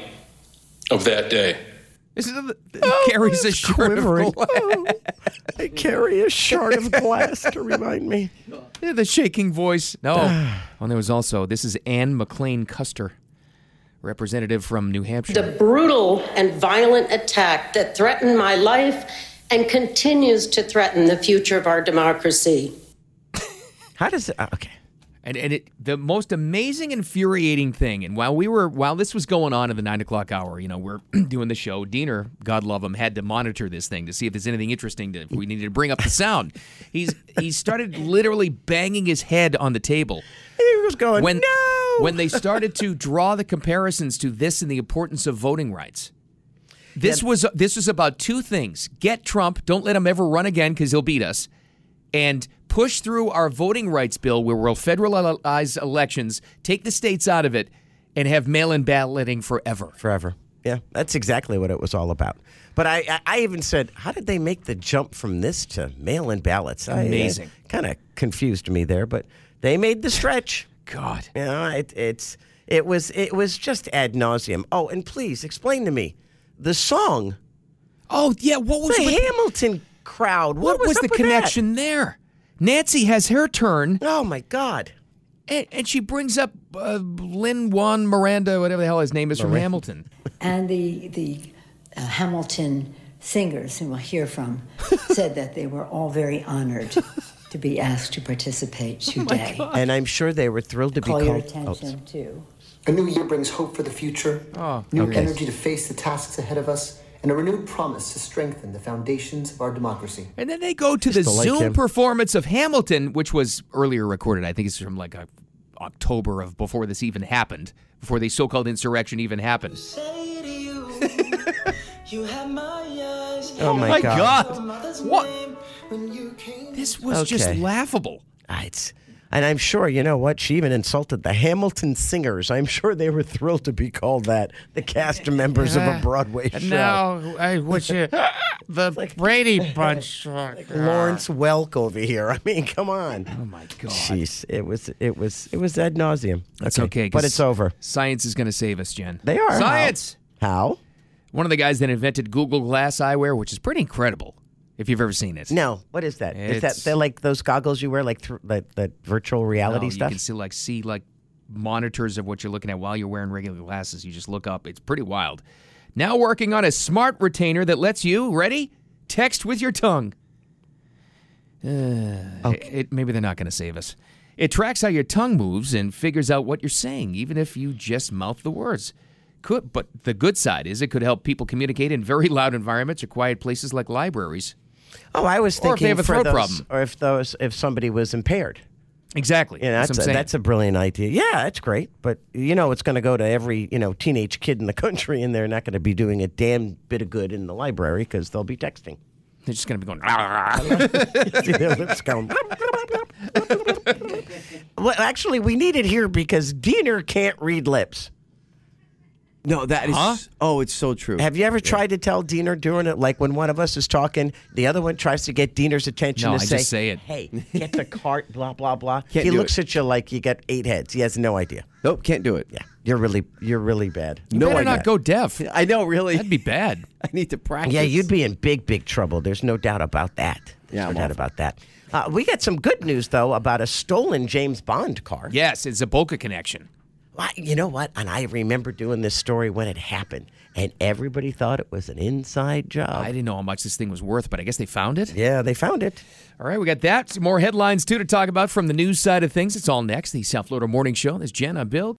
Speaker 13: of that day.
Speaker 4: This is a, oh, carries a shard of glass.
Speaker 3: Oh, I carry a shard of glass to remind me.
Speaker 4: Yeah, the shaking voice. No. And there was also, this is Ann McLean Custer, representative from New Hampshire.
Speaker 14: The brutal and violent attack that threatened my life and continues to threaten the future of our democracy.
Speaker 3: How does it, okay.
Speaker 4: And and it, the most amazing, infuriating thing, and while we were while this was going on in the nine o'clock hour, you know, we're doing the show. Diener, God love him, had to monitor this thing to see if there's anything interesting. To, if we needed to bring up the sound. He's he started literally banging his head on the table.
Speaker 3: He was going,
Speaker 4: when,
Speaker 3: no!
Speaker 4: When they started to draw the comparisons to this and the importance of voting rights. This
Speaker 3: Yeah.
Speaker 4: was this was about two things: get Trump, don't let him ever run again because he'll beat us, and push through our voting rights bill where we'll federalize elections, take the states out of it, and have mail-in balloting forever.
Speaker 3: Forever. Yeah, that's exactly what it was all about. But I, I, I even said, how did they make the jump from this to mail-in ballots?
Speaker 4: Amazing.
Speaker 3: Kind of confused me there, but they made the stretch.
Speaker 4: God.
Speaker 3: You know, it, it's it was it was just ad nauseum. Oh, and please explain to me the song.
Speaker 4: Oh yeah, what was
Speaker 3: the
Speaker 4: with,
Speaker 3: Hamilton crowd? What,
Speaker 4: What was
Speaker 3: up
Speaker 4: the
Speaker 3: with
Speaker 4: connection
Speaker 3: that?
Speaker 4: there? Nancy has her turn.
Speaker 3: Oh my God.
Speaker 4: And, and she brings up uh, Lin Juan Miranda, whatever the hell his name is, from
Speaker 3: Miranda.
Speaker 4: Hamilton.
Speaker 15: And the the uh, Hamilton singers, whom we'll hear from, said that they were all very honored to be asked to participate today.
Speaker 3: And I'm sure they were thrilled to
Speaker 15: Call
Speaker 3: be
Speaker 15: your
Speaker 3: called.
Speaker 15: attention to.
Speaker 16: A new year brings hope for the future,
Speaker 4: Oh,
Speaker 16: new
Speaker 3: okay.
Speaker 16: energy to face the tasks ahead of us, and a renewed promise to strengthen the foundations of our democracy.
Speaker 4: And then they go to the
Speaker 3: Still like
Speaker 4: Zoom
Speaker 3: him.
Speaker 4: performance of Hamilton, which was earlier recorded. I think it's from like a, October of before this even happened, before the so-called insurrection even happened.
Speaker 3: Oh my God.
Speaker 4: What? This was just
Speaker 3: Okay.
Speaker 4: laughable.
Speaker 3: Ah, it's And I'm sure, you know what? She even insulted the Hamilton Singers. I'm sure they were thrilled to be called that, the cast members of a Broadway show.
Speaker 4: Now, I wish you the like, Brady Bunch.
Speaker 3: Like Lawrence Welk over here. I mean, come on.
Speaker 4: Oh, my God.
Speaker 3: Jeez, it was, it was, it was ad nauseum.
Speaker 4: That's okay.
Speaker 3: okay but it's over.
Speaker 4: Science is going to save us, Jen.
Speaker 3: They are.
Speaker 4: Science!
Speaker 3: How? How?
Speaker 4: One of the guys that invented Google Glass eyewear, which is pretty incredible. If you've ever seen it.
Speaker 3: No. What is that?
Speaker 4: It's,
Speaker 3: is that they're like those goggles you wear, like th- that, that virtual reality
Speaker 4: no,
Speaker 3: stuff?
Speaker 4: You can still like see like monitors of what you're looking at while you're wearing regular glasses. You just look up. It's pretty wild. Now working on a smart retainer that lets you, ready? Text with your tongue. Uh, okay. it, maybe they're not going to save us. It tracks how your tongue moves and figures out what you're saying, even if you just mouth the words. Could, but the good side is it could help people communicate in very loud environments or quiet places like libraries.
Speaker 3: Oh, I was thinking
Speaker 4: or if they have a
Speaker 3: for
Speaker 4: throat
Speaker 3: those,
Speaker 4: problem.
Speaker 3: or if those, if somebody was impaired.
Speaker 4: Exactly.
Speaker 3: Yeah, that's,
Speaker 4: that's,
Speaker 3: a, that's a brilliant idea. Yeah, that's great. But, you know, it's going to go to every, you know, teenage kid in the country, and they're not going to be doing a damn bit of good in the library because they'll be texting.
Speaker 4: They're just going to be going,
Speaker 3: see their lips going. Well, actually, we need it here because Diener can't read lips.
Speaker 8: No, that is.
Speaker 4: Huh?
Speaker 8: Oh, it's so true.
Speaker 3: Have you ever
Speaker 8: yeah.
Speaker 3: tried to tell Diener doing it? Like when one of us is talking, the other one tries to get Diener's attention
Speaker 4: no,
Speaker 3: to
Speaker 4: I
Speaker 3: say,
Speaker 4: just say it.
Speaker 3: Hey, get the cart, blah, blah, blah.
Speaker 8: Can't
Speaker 3: he
Speaker 8: do
Speaker 3: looks
Speaker 8: it.
Speaker 3: at you like you got eight heads. He has no idea.
Speaker 8: Nope, can't do it.
Speaker 3: Yeah, you're really, you're really bad.
Speaker 4: You
Speaker 8: no
Speaker 4: better
Speaker 8: idea.
Speaker 4: not go deaf.
Speaker 8: I know, really.
Speaker 4: That'd be bad.
Speaker 8: I need to practice.
Speaker 3: Yeah, you'd be in big, big trouble. There's no doubt about that. There's
Speaker 8: Yeah,
Speaker 3: no
Speaker 8: I'm
Speaker 3: doubt
Speaker 8: off.
Speaker 3: about that. Uh, we got some good news, though, about a stolen James Bond car.
Speaker 4: Yes, it's a Boca connection.
Speaker 3: Well, you know what? And I remember doing this story when it happened, and everybody thought it was an inside job.
Speaker 4: I didn't know how much this thing was worth, but I guess they found it.
Speaker 3: Yeah, they found it.
Speaker 4: All right, we got that. Some more headlines, too, to talk about from the news side of things. It's all next. The South Florida Morning Show. There's Jen. I'm Bill.